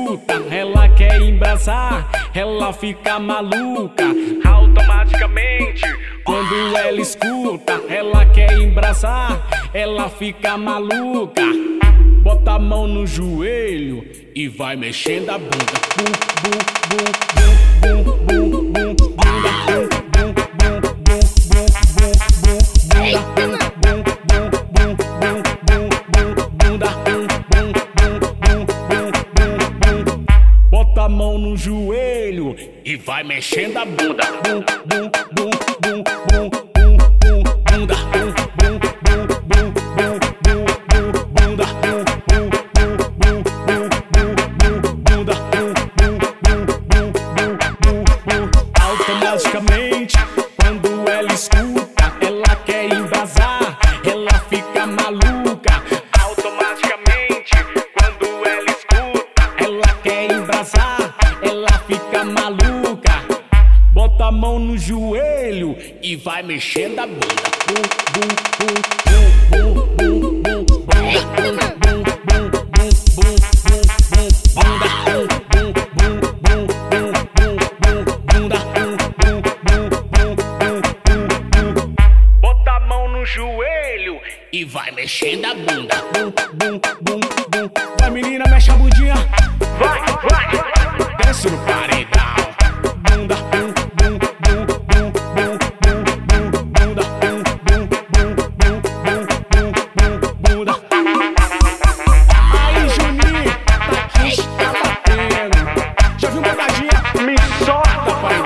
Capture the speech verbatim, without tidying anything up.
escuta, ela quer embrasar, ela fica maluca automaticamente. Quando ela escuta, ela quer embrasar, ela fica maluca. Bota a mão no joelho e vai mexendo a bunda. Bum, bum, bum, bum, bum, bum, bum, bunda. Bum, bum, bum, bum, bum, bum, bum, bunda. Bum, bum, bum, bum, bum, bum, bunda. Bum, bum, bum, bum, bum, bum, bum. Bota a mão no joelho e vai mexendo a bunda. Bum, bum, bum, bum, bum, bum, bum, bunda. Bum, bum, bum, bum, bum, bum, bum, bunda. Bum, bum, bum, bum, bum, bum, bum, bunda. Bum, bum, bum, bum, bum, bum, bum. Automaticamente, quando ela escuta, ela quer embrasar, ela fica maluca. Automaticamente, quando ela escuta, ela quer embrasar, ela fica maluca. Bota a mão no joelho e vai mexendo a bunda. Bum, bum, bum, bum, bum, bum, bum, bunda. Bum, bum, bum, bum, bum, bum, bum, bunda. Bum, bum, bum, bum, bum, bum, bum, bunda. Bum, bum, bum, bum, bum, bum, bum. Bota a mão no joelho e vai mexendo a bunda. Bum, bum, bum, bum. Vai, menina, mexe a bundinha. Vai, vai, desce no paredão. Bunda, bum, bum, bum, bum, bum, bum, bum, bunda. Bum, bum, bum, bum, bum, bum, bum, bunda. Aí, Juninho, tá aqui, tá batendo. Já viu bocadinha? Me solta, pai.